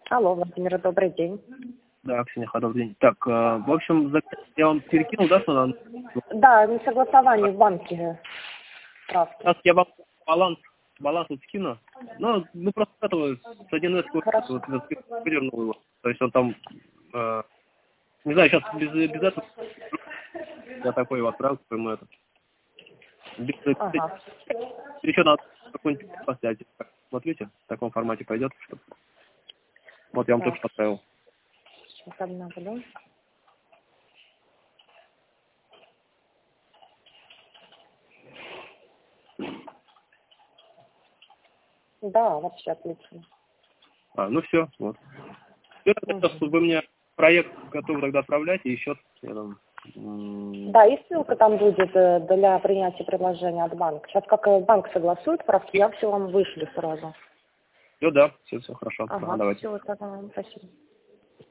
Алло, Владимир, добрый день. Да, Ксения, добрый день. Так, в общем, я вам перекинул, да, что надо? Да, несогласование в банке. Справки. Сейчас я вам баланс вот скину. Ну просто этого с 1С Хорошо. выдернул его. То есть он там, не знаю, сейчас без этого я такой его отправил, ему это. Ага. Еще надо какой-нибудь поставить. Смотрите, в таком формате пойдет. Что... Вот я вам только Так, что отправил. сейчас обновлю. Да, вообще отлично. Ну все, вот. Это, чтобы вы мне проект готовы тогда отправлять, и счет я там... Да, и ссылка там будет для принятия предложения от банка. Сейчас как банк согласует правки, я все вам вышлю сразу. Да, все хорошо. Ага, Давайте. все, тогда спасибо.